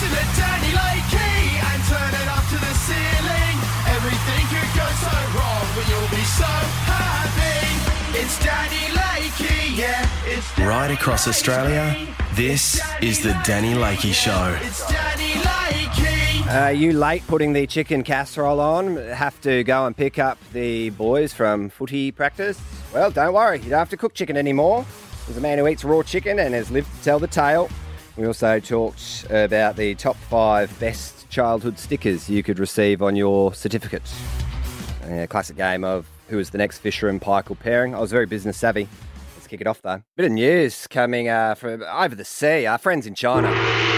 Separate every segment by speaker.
Speaker 1: Listen to Danny Lakey and turn it up to the ceiling. Everything could go so wrong, but you'll be so happy. It's Danny Lakey, yeah. It's Danny
Speaker 2: Right across Australia, this is the Danny Lakey Show.
Speaker 1: It's Danny Lakey.
Speaker 3: You late putting the chicken casserole on? Have to go and pick up the boys from footy practice? Well, don't worry, you don't have to cook chicken anymore. There's a man who eats raw chicken and has lived to tell the tale. We also talked about the top 5 best childhood stickers you could receive on your certificate. A classic game of who is the next Fisher and Paykel pairing. I was very business savvy. Let's kick it off though. Bit of news coming from over the sea. Our friends in China.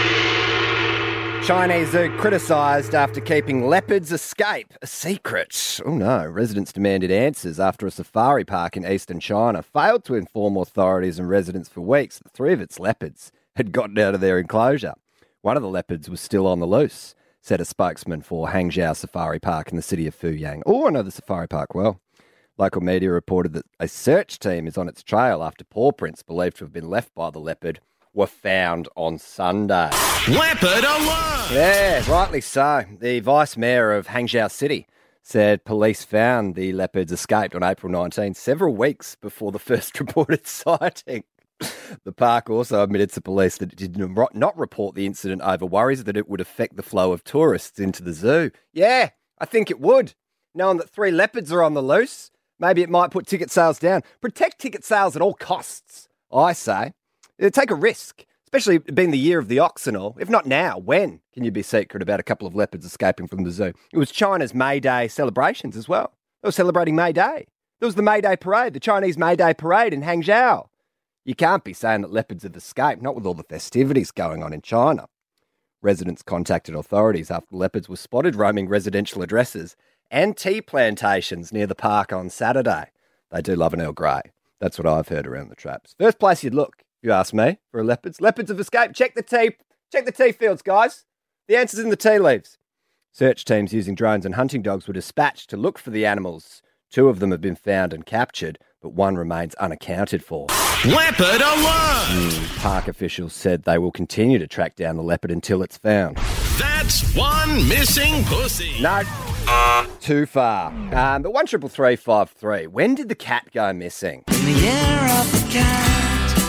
Speaker 3: Chinese zoo criticised after keeping leopards escape a secret. Oh no, residents demanded answers after a safari park in eastern China failed to inform authorities and residents for weeks that 3 of its leopards had gotten out of their enclosure. One of the leopards was still on the loose, said a spokesman for Hangzhou Safari Park in the city of Fuyang. Oh, I know the safari park well. Local media reported that a search team is on its trail after paw prints believed to have been left by the leopard were found on Sunday.
Speaker 2: Leopard alert!
Speaker 3: Yeah, rightly so. The Vice Mayor of Hangzhou City said police found the leopards escaped on April 19, several weeks before the first reported sighting. The park also admitted to police that it did not report the incident over worries that it would affect the flow of tourists into the zoo. Yeah, I think it would. Knowing that 3 leopards are on the loose, maybe it might put ticket sales down. Protect ticket sales at all costs, I say. Take a risk, especially being the year of the ox and all. If not now, when can you be secret about a couple of leopards escaping from the zoo? It was China's May Day celebrations as well. They were celebrating May Day. There was the May Day parade, the Chinese May Day parade in Hangzhou. You can't be saying that leopards have escaped, not with all the festivities going on in China. Residents contacted authorities after leopards were spotted roaming residential addresses and tea plantations near the park on Saturday. They do love an Earl Grey. That's what I've heard around the traps. First place you'd look, if you ask me, for leopards. Leopards have escaped. Check the tea fields, guys. The answer's in the tea leaves. Search teams using drones and hunting dogs were dispatched to look for the animals. 2 of them have been found and captured, but 1 remains unaccounted for.
Speaker 2: Leopard alert!
Speaker 3: Park officials said they will continue to track down the leopard until it's found.
Speaker 2: That's one missing pussy.
Speaker 3: No, too far. But 133353. When did the cat go missing?
Speaker 1: In the year of the cat.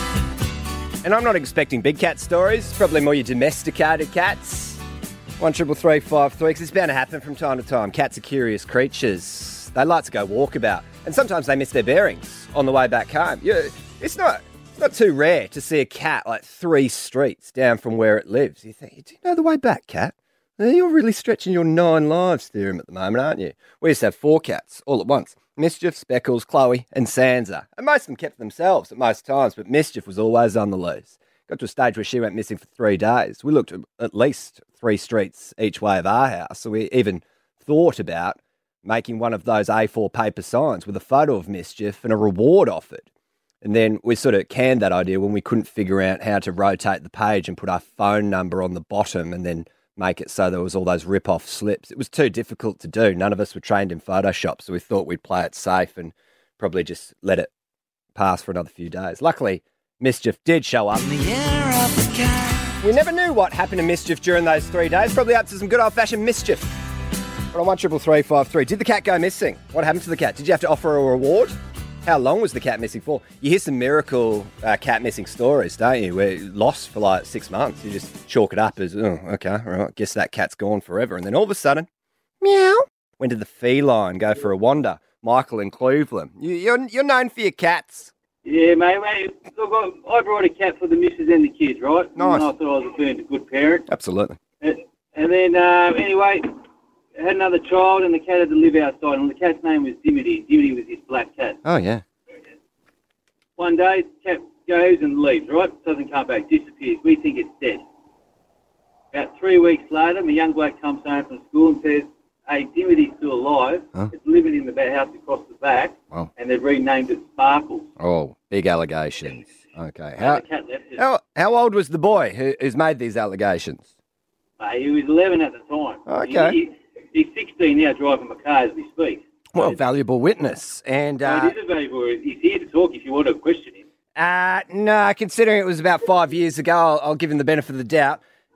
Speaker 3: And I'm not expecting big cat stories. Probably more your domesticated cats. 133353. Because it's bound to happen from time to time. Cats are curious creatures. They like to go walkabout. And sometimes they miss their bearings on the way back home. It's not too rare to see a cat like 3 streets down from where it lives. You think, do you know the way back, cat? You're really stretching your 9 lives theorem at the moment, aren't you? We used to have 4 cats all at once. Mischief, Speckles, Chloe and Sansa. And most of them kept themselves at most times, but Mischief was always on the loose. Got to a stage where she went missing for 3 days. We looked at least 3 streets each way of our house. So we even thought about making one of those A4 paper signs with a photo of Mischief and a reward offered. And then we sort of canned that idea when we couldn't figure out how to rotate the page and put our phone number on the bottom and then make it so there was all those rip-off slips. It was too difficult to do. None of us were trained in Photoshop, so we thought we'd play it safe and probably just let it pass for another few days. Luckily, Mischief did show up.
Speaker 1: In the year of the cat.
Speaker 3: We never knew what happened to Mischief during those 3 days. Probably up to some good old-fashioned mischief. But on 133353, did the cat go missing? What happened to the cat? Did you have to offer a reward? How long was the cat missing for? You hear some miracle cat missing stories, don't you? Where it lost for like 6 months. You just chalk it up as, oh, okay, right, guess that cat's gone forever. And then all of a sudden, meow. When did the feline go for a wander? Michael in Cleveland. You're known for your cats.
Speaker 4: Yeah, mate. Look, I brought a cat for the missus and the kids, right?
Speaker 3: Nice.
Speaker 4: And I thought I was being a good parent.
Speaker 3: Absolutely.
Speaker 4: And then, anyway, I had another child and the cat had to live outside. And the cat's name was Dimity. Dimity was his black cat.
Speaker 3: Oh, yeah.
Speaker 4: One day, the cat goes and leaves, right? Doesn't come back, disappears. We think it's dead. About 3 weeks later, my young bloke comes home from school and says, hey, Dimity's still alive.
Speaker 3: Huh?
Speaker 4: It's living in the house across the back.
Speaker 3: Wow.
Speaker 4: And they've renamed it Sparkles.
Speaker 3: Oh, big allegations. Okay.
Speaker 4: The cat left it.
Speaker 3: How old was the boy who's made these allegations?
Speaker 4: He was 11 at the time.
Speaker 3: Okay.
Speaker 4: He's 16 now, driving my car as we speak.
Speaker 3: Well, valuable witness. And
Speaker 4: It is a valuable. He's here to talk if you want to question him.
Speaker 3: no, considering it was about 5 years ago, I'll give him the benefit of the doubt.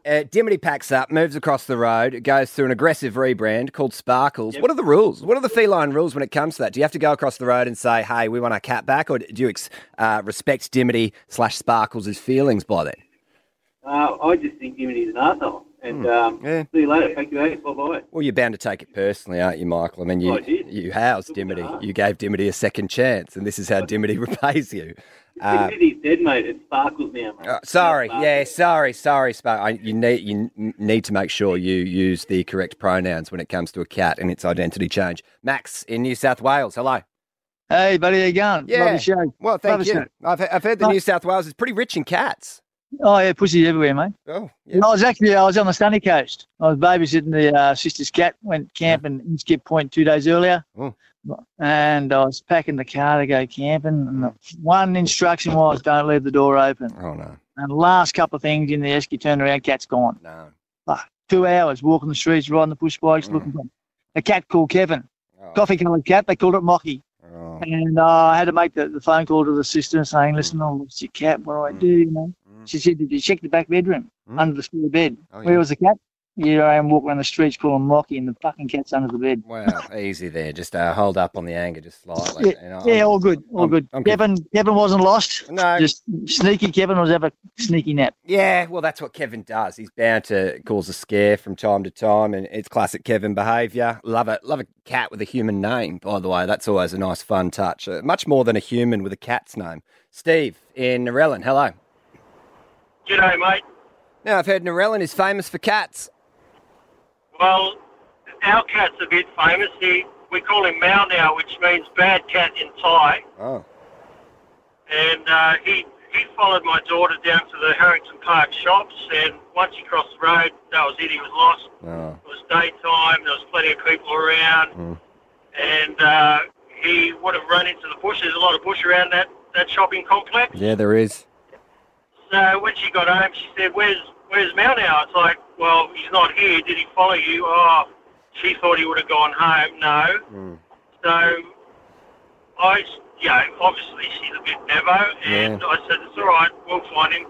Speaker 3: Dimity packs up, moves across the road, goes through an aggressive rebrand called Sparkles.
Speaker 4: Yep.
Speaker 3: What are the rules? What are the feline rules when it comes to that? Do you have to go across the road and say, hey, we want our cat back, or do you respect Dimity/Sparkles' feelings by that?
Speaker 4: I just think Dimity's an arsehole. And see you later. Thank you, mate. Bye-bye.
Speaker 3: Well, you're bound to take it personally, aren't you, Michael? I mean,
Speaker 4: I did.
Speaker 3: you housed
Speaker 4: Took me to
Speaker 3: Dimity.
Speaker 4: heart.
Speaker 3: You gave Dimity a second chance, and this is how Dimity repays you.
Speaker 4: Dimity's dead, mate. It's Sparkles now, mate.
Speaker 3: Sorry,
Speaker 4: Sparkles.
Speaker 3: sorry, Spark. You need to make sure you use the correct pronouns when it comes to a cat and its identity change. Max in New South Wales, hello.
Speaker 5: Hey, buddy, how you going?
Speaker 3: Yeah.
Speaker 5: Lovely show.
Speaker 3: Well, thank
Speaker 5: Lovely
Speaker 3: you.
Speaker 5: show.
Speaker 3: I've heard that New South Wales is pretty rich in cats.
Speaker 5: Oh, yeah, pussies everywhere, mate.
Speaker 3: Oh, yeah.
Speaker 5: And I was on the sunny coast. I was babysitting the sister's cat, went camping in Skip Point 2 days earlier.
Speaker 3: Oh.
Speaker 5: And I was packing the car to go camping. And the one instruction was don't leave the door open.
Speaker 3: Oh, no.
Speaker 5: And the last couple of things in the esky turned around, cat's gone.
Speaker 3: No.
Speaker 5: 2 hours walking the streets, riding the push bikes, looking for a cat called Kevin.
Speaker 3: Oh.
Speaker 5: Coffee-coloured cat. They called it Mocky.
Speaker 3: Oh.
Speaker 5: And I had to make the phone call to the sister saying, listen, I lost your cat. What do I do, you know? She said, did you check the back bedroom under the spare bed?
Speaker 3: Oh, yeah.
Speaker 5: Where was the cat? Here I am walking around the streets calling Mocky and the fucking cat's under the bed.
Speaker 3: Wow, easy there. Just hold up on the anger just slightly.
Speaker 5: Yeah, all good, all good.
Speaker 3: I'm
Speaker 5: Kevin wasn't lost.
Speaker 3: No.
Speaker 5: Just sneaky Kevin was have a sneaky nap.
Speaker 3: Yeah, well, that's what Kevin does. He's bound to cause a scare from time to time, and it's classic Kevin behaviour. Love it. Love a cat with a human name, by the way. That's always a nice, fun touch. Much more than a human with a cat's name. Steve in Narellan, hello.
Speaker 6: G'day, mate.
Speaker 3: Now, I've heard Narellan is famous for cats.
Speaker 6: Well, our cat's a bit famous. We call him Mao now, which means bad cat in Thai.
Speaker 3: Oh.
Speaker 6: And he followed my daughter down to the Harrington Park shops, and once he crossed the road, that was it. He was lost.
Speaker 3: Oh.
Speaker 6: It was daytime. There was plenty of people around. And he would have run into the bush. There's a lot of bush around that shopping complex.
Speaker 3: Yeah, there is.
Speaker 6: So when she got home, she said, where's Mao now? It's like, well, he's not here. Did he follow you? Oh, she thought he would have gone home. No. So obviously she's a bit nevo, and I said, it's all right, we'll find him.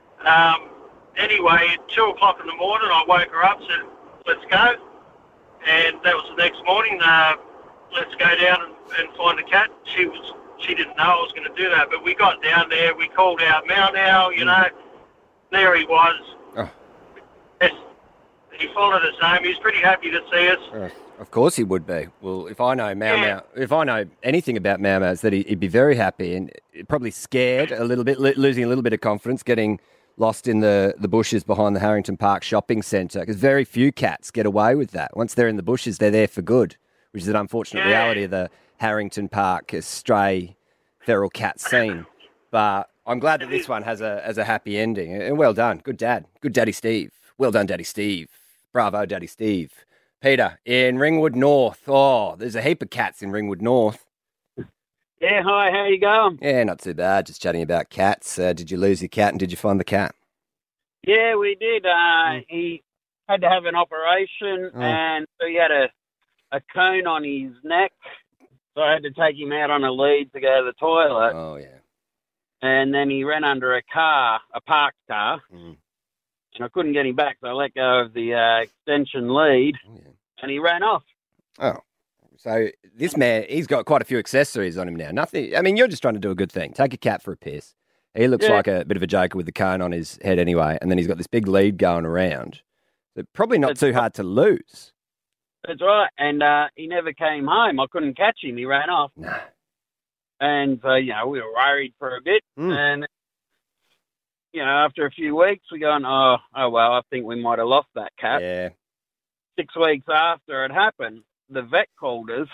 Speaker 6: Anyway, at 2 o'clock in the morning, I woke her up, said, let's go. And that was the next morning. Let's go down and find the cat. She didn't know I was going to do that, but we got down there. We called out Mao now, you know. There he was.
Speaker 3: Oh.
Speaker 6: Yes, he followed us home. He was pretty happy to see us.
Speaker 3: Of course he would be. Well, if I know Mao, if I know anything about Mao, it's that he'd be very happy and probably scared a little bit, losing a little bit of confidence, getting lost in the bushes behind the Harrington Park shopping centre, because very few cats get away with that. Once they're in the bushes, they're there for good, which is an unfortunate reality of the Harrington Park stray feral cat scene. But I'm glad that this one has a happy ending. And well done. Good dad. Good Daddy Steve. Well done, Daddy Steve. Bravo, Daddy Steve. Peter, in Ringwood North. Oh, there's a heap of cats in Ringwood North.
Speaker 7: Yeah, hi, how you going?
Speaker 3: Yeah, not too bad. Just chatting about cats. Did you lose your cat and did you find the cat?
Speaker 7: Yeah, we did. He had to have an operation and so he had a cone on his neck. So I had to take him out on a lead to go to the toilet.
Speaker 3: Oh, yeah.
Speaker 7: And then he ran under a parked car. And I couldn't get him back, so I let go of the extension lead, and he ran off.
Speaker 3: Oh, so this man, he's got quite a few accessories on him now. Nothing. I mean, you're just trying to do a good thing. Take a cat for a piss. He looks like a bit of a joker with the cone on his head anyway, and then he's got this big lead going around. So probably not too hard to lose.
Speaker 7: That's right, and he never came home. I couldn't catch him. He ran off.
Speaker 3: No.
Speaker 7: And so, we were worried for a bit, and after a few weeks, we're going, oh, well, I think we might have lost that cat.
Speaker 3: Yeah.
Speaker 7: 6 weeks after it happened, the vet called us,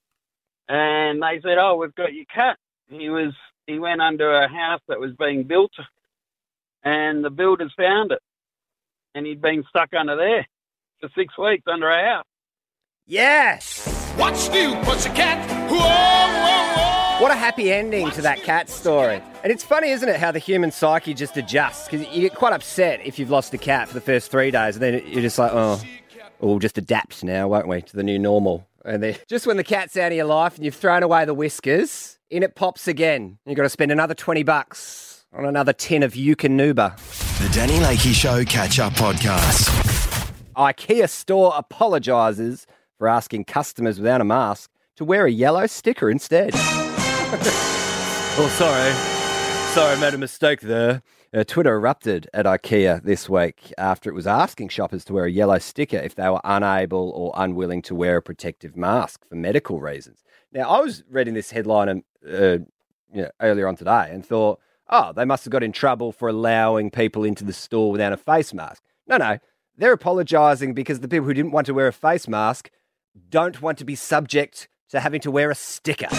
Speaker 7: and they said, oh, we've got your cat. He went under a house that was being built, and the builders found it, and he'd been stuck under there for 6 weeks under a house.
Speaker 3: Yes!
Speaker 1: What's new, pussycat? Whoa, whoa, whoa!
Speaker 3: What a happy ending to that cat story. And it's funny, isn't it, how the human psyche just adjusts? Because you get quite upset if you've lost a cat for the first 3 days, and then you're just like, oh, we'll just adapt now, won't we, to the new normal. And then just when the cat's out of your life and you've thrown away the whiskers, in it pops again. You've got to spend another $20 on another tin of Yukonuba.
Speaker 2: The Danny Lakey Show Catch-Up Podcast.
Speaker 3: IKEA store apologises for asking customers without a mask to wear a yellow sticker instead. Oh, sorry, I made a mistake there. Twitter erupted at IKEA this week after it was asking shoppers to wear a yellow sticker if they were unable or unwilling to wear a protective mask for medical reasons. Now, I was reading this headline earlier on today and thought, oh, they must have got in trouble for allowing people into the store without a face mask. No, they're apologising because the people who didn't want to wear a face mask don't want to be subject to having to wear a sticker.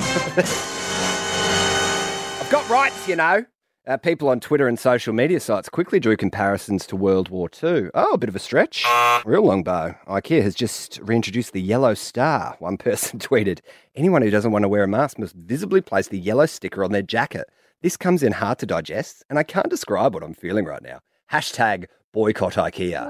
Speaker 3: I've got rights, you know. People on Twitter and social media sites quickly drew comparisons to World War II. Oh, a bit of a stretch. Real long bow. IKEA has just reintroduced the yellow star. One person tweeted, anyone who doesn't want to wear a mask must visibly place the yellow sticker on their jacket. This comes in hard to digest, and I can't describe what I'm feeling right now. Hashtag boycott IKEA.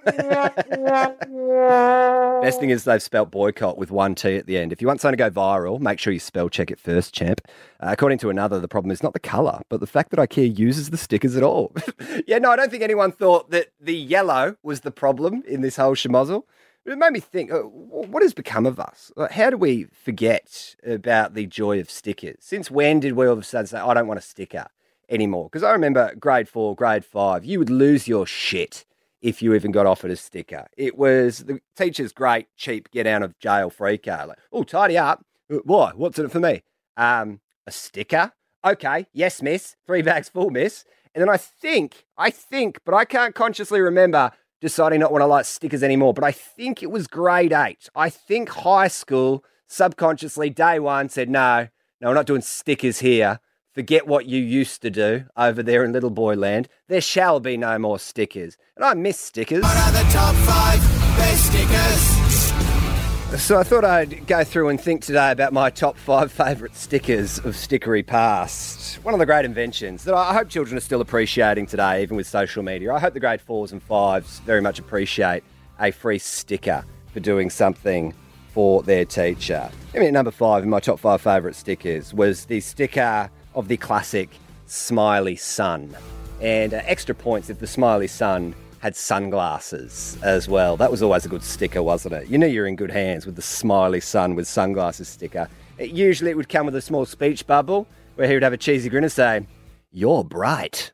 Speaker 3: Best thing is they've spelt boycott with one T at the end. If you want something to go viral, make sure you spell check it first, champ. According to another, the problem is not the colour, but the fact that IKEA uses the stickers at all. Yeah, no, I don't think anyone thought that the yellow was the problem in this whole schmozzle. It made me think, what has become of us? How do we forget about the joy of stickers? Since when did we all of a sudden say, I don't want a sticker anymore? Because I remember grade 4, grade 5, you would lose your shit if you even got offered a sticker. It was the teacher's great, cheap, get out of jail free card. Like, oh, tidy up. Why? What's in it for me? A sticker? Okay, yes, miss. 3 bags full, miss. And then I think, but I can't consciously remember deciding not want to like stickers anymore, but I think it was grade 8. I think high school subconsciously day one said, no, we're not doing stickers here. Forget what you used to do over there in Little Boy Land. There shall be no more stickers. And I miss stickers.
Speaker 1: What are the top 5 best stickers?
Speaker 3: So I thought I'd go through and think today about my top 5 favourite stickers of stickery past. One of the great inventions that I hope children are still appreciating today, even with social media. I hope the grade 4s and 5s very much appreciate a free sticker for doing something for their teacher. I mean, at number 5 in my top 5 favourite stickers was the sticker of the classic smiley sun. And extra points if the smiley sun had sunglasses as well. That was always a good sticker, wasn't it? You knew you were in good hands with the smiley sun with sunglasses sticker. Usually it would come with a small speech bubble where he would have a cheesy grin and say, "You're bright."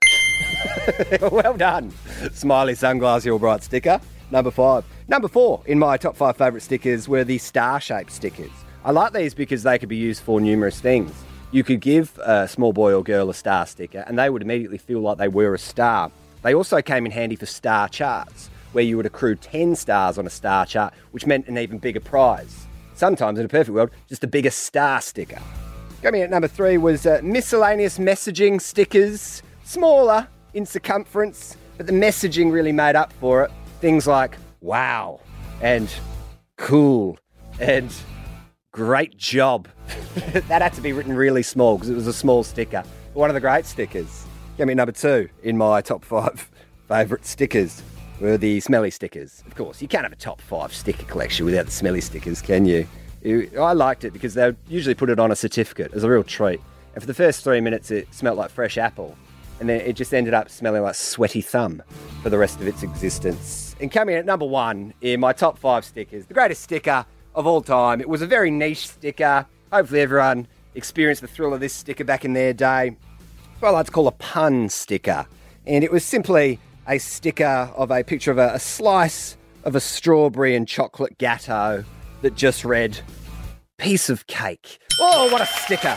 Speaker 3: Well done. Smiley sunglasses, you're bright sticker. Number 5. Number 4 in my top 5 favourite stickers were the star-shaped stickers. I like these because they could be used for numerous things. You could give a small boy or girl a star sticker and they would immediately feel like they were a star. They also came in handy for star charts, where you would accrue 10 stars on a star chart, which meant an even bigger prize. Sometimes, in a perfect world, just a bigger star sticker. Coming at number 3 was miscellaneous messaging stickers, smaller in circumference, but the messaging really made up for it. Things like, wow, and cool, and great job. That had to be written really small because it was a small sticker. One of the great stickers. Coming at number 2 in my top 5 favourite stickers were the smelly stickers. Of course, you can't have a top 5 sticker collection without the smelly stickers, can you? I liked it because they would usually put it on a certificate as a real treat. And for the first 3 minutes, it smelled like fresh apple. And then it just ended up smelling like sweaty thumb for the rest of its existence. And coming at number 1 in my top 5 stickers, the greatest sticker of all time. It was a very niche sticker. Hopefully everyone experienced the thrill of this sticker back in their day. What I like to call a pun sticker. And it was simply a sticker of a picture of a slice of a strawberry and chocolate gâteau that just read, piece of cake. Oh, what a sticker.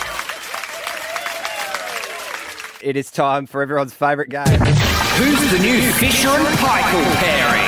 Speaker 3: It is time for everyone's favourite game.
Speaker 8: Who's the new Fisher and Paykel pairing?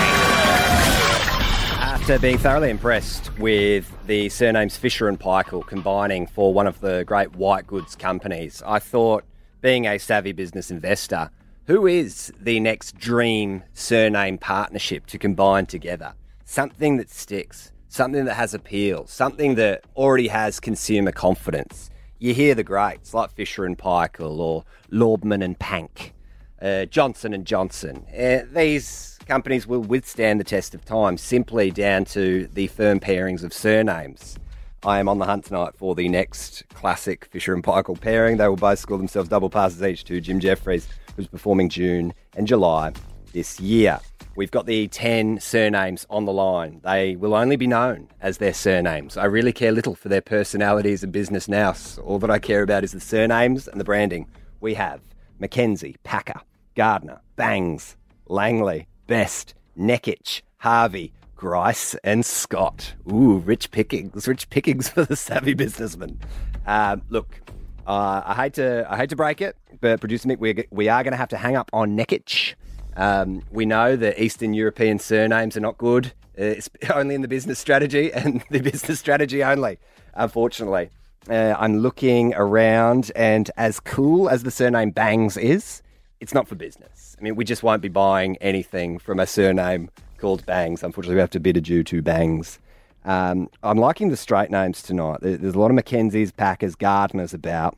Speaker 3: After being thoroughly impressed with the surnames Fisher and Paykel combining for one of the great white goods companies, I thought, being a savvy business investor, who is the next dream surname partnership to combine together? Something that sticks, something that has appeal, something that already has consumer confidence. You hear the greats like Fisher and Paykel or Laubman and Pank, Johnson & Johnson. These companies will withstand the test of time simply down to the firm pairings of surnames. I am on the hunt tonight for the next classic Fisher and Paykel pairing. They will both score themselves double passes each to Jim Jeffries, who's performing June and July this year. We've got the 10 surnames on the line. They will only be known as their surnames. I really care little for their personalities and business nous. All that I care about is the surnames and the branding. We have Mackenzie, Packer, Gardner, Bangs, Langley, Best, Nekic, Harvey, Grice and Scott. Ooh, rich pickings for the savvy businessman. Look, I hate to break it, but producer Mick, we are going to have to hang up on Nekic. We know that Eastern European surnames are not good. It's only in the business strategy and the business strategy only, unfortunately. I'm looking around, and as cool as the surname Bangs is, it's not for business. I mean, we just won't be buying anything from a surname called Bangs. Unfortunately, we have to bid adieu to Bangs. I'm liking the straight names tonight. There's a lot of Mackenzies, Packers, Gardners about.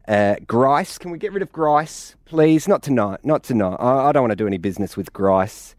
Speaker 3: Grice, can we get rid of Grice, please? Not tonight. I don't want to do any business with Grice.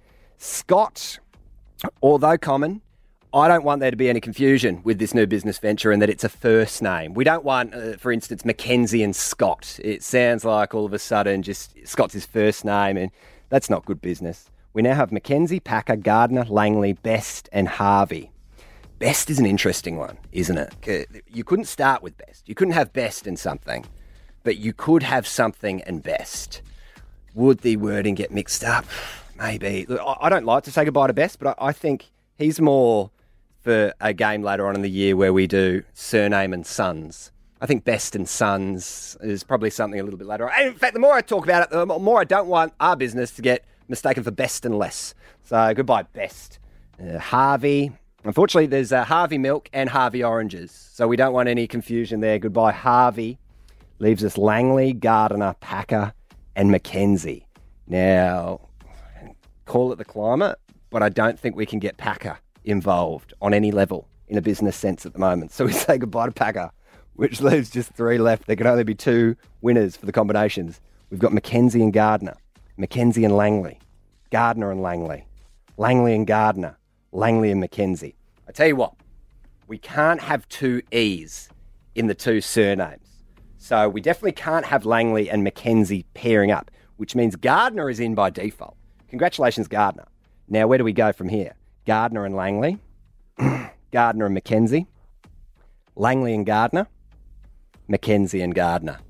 Speaker 3: Scott, although common, I don't want there to be any confusion with this new business venture and that it's a first name. We don't want, for instance, Mackenzie and Scott. It sounds like all of a sudden just Scott's his first name, and that's not good business. We now have Mackenzie, Packer, Gardner, Langley, Best and Harvey. Best is an interesting one, isn't it? You couldn't start with Best. You couldn't have Best and something, but you could have something and Best. Would the wording get mixed up? Maybe. Look, I don't like to say goodbye to Best, but I think he's more for a game later on in the year where we do surname and sons. I think Best and Sons is probably something a little bit later on. In fact, the more I talk about it, the more I don't want our business to get mistaken for Best and Less. So goodbye, Best. Harvey. Unfortunately, there's Harvey Milk and Harvey Oranges. So we don't want any confusion there. Goodbye, Harvey. Leaves us Langley, Gardner, Packer and Mackenzie. Now, call it the climate, but I don't think we can get Packer involved on any level in a business sense at the moment. So we say goodbye to Packer, which leaves just 3 left. There can only be 2 winners for the combinations. We've got Mackenzie and Gardner, Mackenzie and Langley, Gardner and Langley, Langley and Gardner, Langley and Mackenzie. I tell you what, we can't have 2 E's in the 2 surnames. So we definitely can't have Langley and Mackenzie pairing up, which means Gardner is in by default. Congratulations, Gardner. Now, where do we go from here? Gardner and Langley, Gardner and Mackenzie, Langley and Gardner, Mackenzie and Gardner.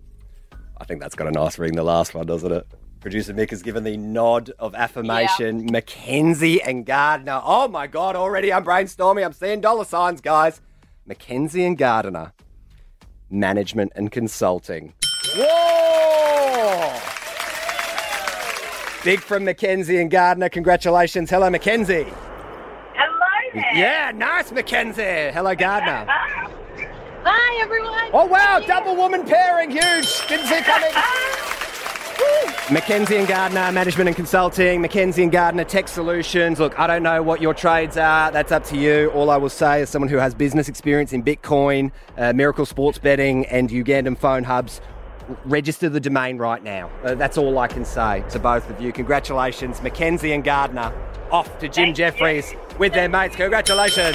Speaker 3: I think that's got a nice ring, the last one, doesn't it? Producer Mick has given the nod of affirmation. Yeah. Mackenzie and Gardner. Oh, my God, already I'm brainstorming. I'm seeing dollar signs, guys. Mackenzie and Gardner, management and consulting. Whoa! Big from Mackenzie and Gardner. Congratulations. Hello, Mackenzie.
Speaker 9: Hello there.
Speaker 3: Yeah, nice, Mackenzie. Hello, Gardner.
Speaker 9: Hi, everyone.
Speaker 3: Oh, wow, double woman pairing. Huge. Didn't see it coming. Mackenzie and Gardner, management and consulting. Mackenzie and Gardner, tech solutions. Look, I don't know what your trades are. That's up to you. All I will say as someone who has business experience in Bitcoin, Miracle Sports Betting and Ugandan phone hubs, register the domain right now. That's all I can say to both of you. Congratulations, Mackenzie and Gardner, off to Jim Jeffries with their mates. Congratulations.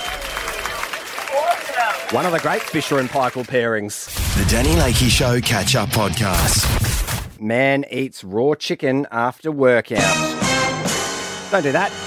Speaker 3: Awesome. One of the great Fisher and Paykel pairings.
Speaker 2: The Danny Lakey Show Catch-Up Podcast.
Speaker 3: Man eats raw chicken after workout. Don't do that.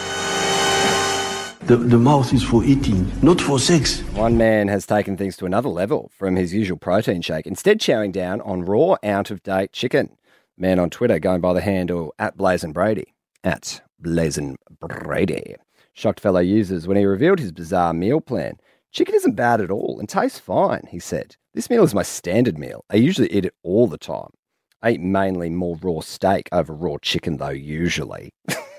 Speaker 10: The mouth is for eating, not for sex.
Speaker 3: One man has taken things to another level from his usual protein shake, instead chowing down on raw, out-of-date chicken. Man on Twitter going by the handle @BlazenBrady. @BlazenBrady. Shocked fellow users when he revealed his bizarre meal plan. Chicken isn't bad at all and tastes fine, he said. This meal is my standard meal. I usually eat it all the time. I eat mainly more raw steak over raw chicken, though, usually.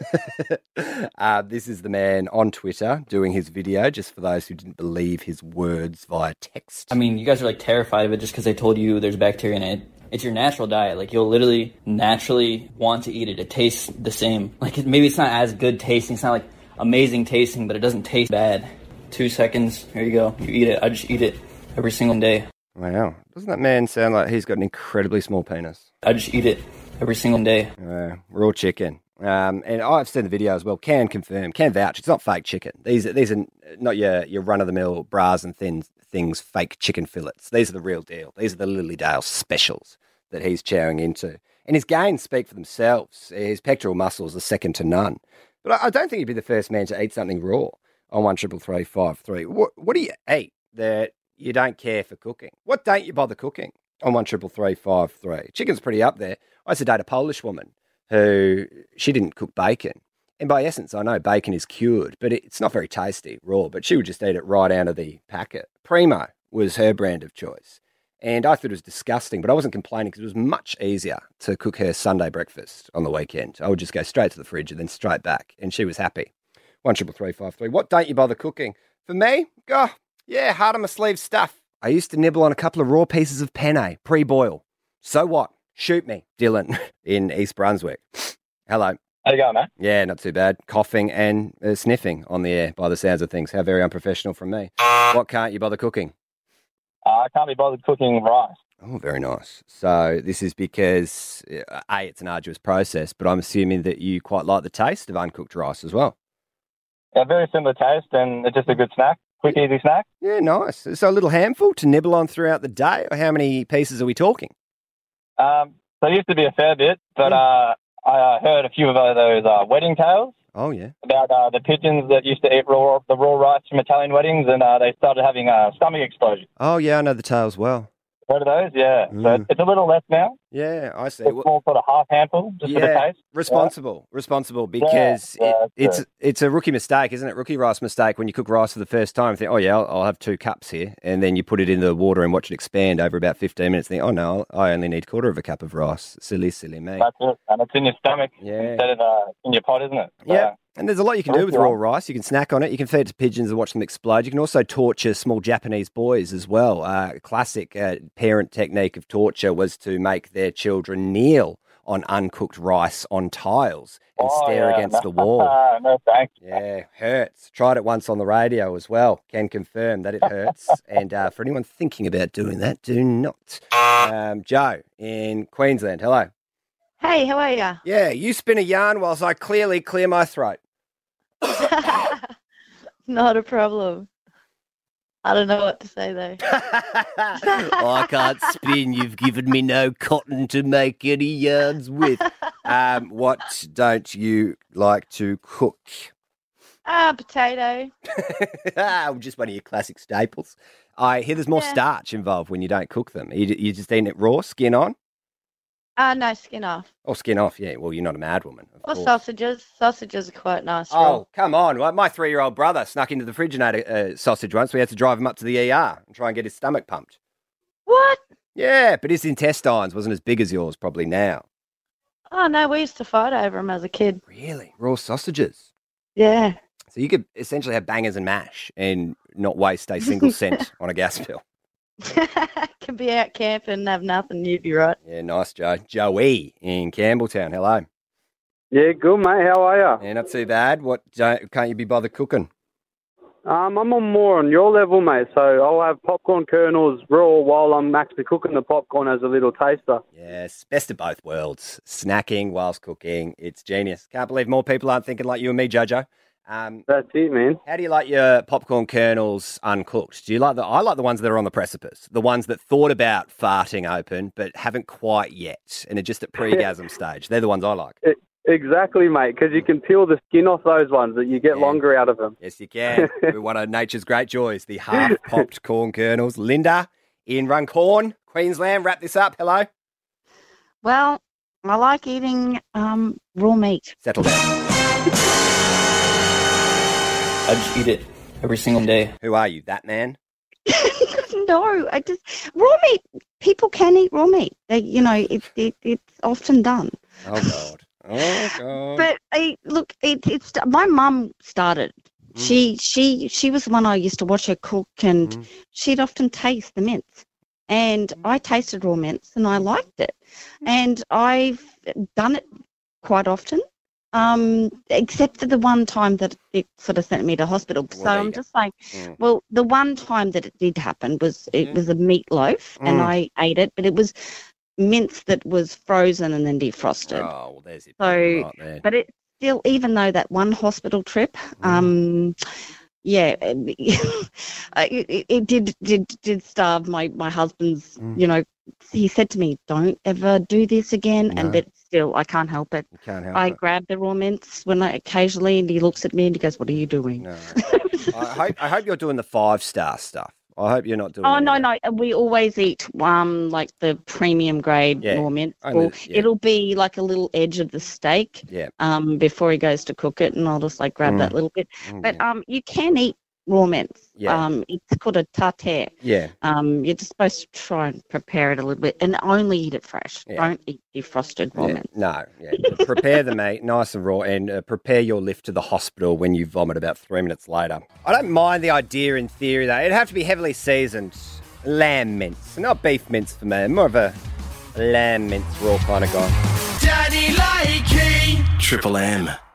Speaker 3: This is the man on Twitter doing his video, just for those who didn't believe his words via text.
Speaker 11: I mean, you guys are like terrified of it just because they told you there's bacteria in it. It's your natural diet. Like, you'll literally naturally want to eat it. It tastes the same. Like, maybe it's not as good tasting. It's not like amazing tasting, but it doesn't taste bad. 2 seconds, here you go. You eat it. I just eat it every single day.
Speaker 3: Wow. Doesn't that man sound like he's got an incredibly small penis?
Speaker 11: I just eat it every single day.
Speaker 3: Raw chicken. And I've seen the video as well. Can confirm, can vouch. It's not fake chicken. These are not your run-of-the-mill bras and things, fake chicken fillets. These are the real deal. These are the Lilydale specials that he's chowing into. And his gains speak for themselves. His pectoral muscles are second to none. But I don't think he'd be the first man to eat something raw on 133353. What do you eat that you don't care for cooking? What don't you bother cooking on 133353? Chicken's pretty up there. I used to date a Polish woman who, she didn't cook bacon. And by essence, I know bacon is cured, but it's not very tasty raw, but she would just eat it right out of the packet. Primo was her brand of choice. And I thought it was disgusting, but I wasn't complaining because it was much easier to cook her Sunday breakfast on the weekend. I would just go straight to the fridge and then straight back, and she was happy. 133353. What don't you bother cooking? For me, heart on my sleeve stuff. I used to nibble on a couple of raw pieces of penne, pre-boil. So what? Shoot me, Dylan, in East Brunswick. Hello.
Speaker 12: How you going, mate?
Speaker 3: Yeah, not too bad. Coughing and sniffing on the air by the sounds of things. How very unprofessional from me. What can't you bother cooking?
Speaker 12: I can't be bothered cooking rice.
Speaker 3: Oh, very nice. So this is because, A, it's an arduous process, but I'm assuming that you quite like the taste of uncooked rice as well.
Speaker 12: Yeah, very similar taste, and it's just a good snack. Quick, easy snack.
Speaker 3: Yeah, nice. So a little handful to nibble on throughout the day, or how many pieces are we talking?
Speaker 12: So it used to be a fair bit, but I heard a few of those wedding tales.
Speaker 3: Oh, yeah.
Speaker 12: About the pigeons that used to eat the raw rice from Italian weddings, and they started having a stomach explosion.
Speaker 3: Oh, yeah, I know the tales well.
Speaker 12: Heard of those? Yeah. So it's a little less now.
Speaker 3: Yeah, I see.
Speaker 12: A small sort of half handful, just for the taste.
Speaker 3: Responsible, because it's a rookie mistake, isn't it? Rookie rice mistake when you cook rice for the first time. Think, I'll have 2 cups here, and then you put it in the water and watch it expand over about 15 minutes. Think, I only need 1/4 of a cup of rice. Silly me.
Speaker 12: That's it, and it's in your stomach instead of in your pot, isn't it? So,
Speaker 3: yeah. And there's a lot you can do with raw rice. You can snack on it. You can feed it to pigeons and watch them explode. You can also torture small Japanese boys as well. Classic parent technique of torture was to make their children kneel on uncooked rice on tiles and stare against the wall.
Speaker 12: No thanks.
Speaker 3: Yeah, hurts. Tried it once on the radio as well. Can confirm that it hurts. And for anyone thinking about doing that, do not. Joe in Queensland, hello.
Speaker 9: Hey, how are you?
Speaker 3: Yeah, you spin a yarn whilst I clearly clear my throat.
Speaker 9: Not a problem. I don't know what to say, though.
Speaker 3: I can't spin. You've given me no cotton to make any yarns with. What don't you like to cook?
Speaker 9: Potato.
Speaker 3: Just one of your classic staples. I hear there's more starch involved when you don't cook them. You just eating it raw, skin on?
Speaker 9: No, skin off.
Speaker 3: Oh, skin off, yeah. Well, you're not a mad woman.
Speaker 9: Or sausages. Sausages are quite nice.
Speaker 3: Oh, come on. Well, my 3-year-old brother snuck into the fridge and ate a sausage once. We had to drive him up to the ER and try and get his stomach pumped.
Speaker 9: What?
Speaker 3: Yeah, but his intestines wasn't as big as yours probably now.
Speaker 9: Oh, no, we used to fight over them as a kid.
Speaker 3: Really? Raw sausages?
Speaker 9: Yeah.
Speaker 3: So you could essentially have bangers and mash and not waste a single cent on a gas bill.
Speaker 9: Can be out camping and have nothing, you'd be right.
Speaker 3: Yeah, nice, Joe. Joey in Campbelltown, hello.
Speaker 13: Yeah, good, mate. How are you?
Speaker 3: Yeah, not too bad. What can't you be bothered cooking?
Speaker 13: I'm on more on your level, mate. So I'll have popcorn kernels raw while I'm actually cooking the popcorn as a little taster.
Speaker 3: Yes, best of both worlds. Snacking whilst cooking. It's genius. Can't believe more people aren't thinking like you and me, Jojo.
Speaker 13: That's it, man.
Speaker 3: How do you like your popcorn kernels uncooked? Do you like I like the ones that are on the precipice, the ones that thought about farting open but haven't quite yet and are just at pre-gasm stage. They're the ones I like.
Speaker 13: Exactly, mate, because you can peel the skin off those ones that you get longer out of them.
Speaker 3: Yes, you can. We're one of nature's great joys, the half-popped corn kernels. Linda in Runcorn, Queensland, wrap this up. Hello.
Speaker 14: Well, I like eating raw meat.
Speaker 3: Settle down.
Speaker 11: I just eat it every single day.
Speaker 3: Who are you, that man?
Speaker 14: No, raw meat. People can eat raw meat. It's often done.
Speaker 3: Oh God. Oh God.
Speaker 14: But look, it's my mum started. She was the one I used to watch her cook, and she'd often taste the mince. And I tasted raw mince, and I liked it. And I've done it quite often. Except for the one time that it sort of sent me to hospital. So I'm just saying, well, the one time that it did happen was it was a meatloaf and I ate it, but it was mince that was frozen and then defrosted.
Speaker 3: Oh, well, there's your
Speaker 14: So,
Speaker 3: problem right there.
Speaker 14: but it still, even though that one hospital trip, yeah, it did starve my husband's. You know, he said to me, "Don't ever do this again."
Speaker 3: No.
Speaker 14: And but still, I can't help it.
Speaker 3: You can't help
Speaker 14: I
Speaker 3: it.
Speaker 14: grab the raw mince when I occasionally, and he looks at me and he goes, "What are you doing?"
Speaker 3: No. I hope you're doing the 5-star stuff. I hope you're not doing.
Speaker 14: Oh
Speaker 3: any
Speaker 14: no,
Speaker 3: of that.
Speaker 14: no, we always eat like the premium grade
Speaker 3: Yeah,
Speaker 14: raw mince.
Speaker 3: only-
Speaker 14: Or
Speaker 3: yeah.
Speaker 14: it'll be like a little edge of the steak.
Speaker 3: Yeah.
Speaker 14: Before he goes to cook it, and I'll just like grab that little bit. But you can eat raw mince.
Speaker 3: Yeah.
Speaker 14: It's called a tartare.
Speaker 3: Yeah.
Speaker 14: You're just supposed to try and prepare it a little bit, and only eat it fresh.
Speaker 3: Yeah.
Speaker 14: Don't eat defrosted raw
Speaker 3: Yeah,
Speaker 14: mince.
Speaker 3: no, yeah. Prepare the meat nice and raw, and prepare your lift to the hospital when you vomit about 3 minutes later. I don't mind the idea in theory, though. It'd have to be heavily seasoned lamb mince, not beef mince for me. I'm more of a lamb mince raw kind of guy.
Speaker 1: Danny Lakey.
Speaker 2: Triple M.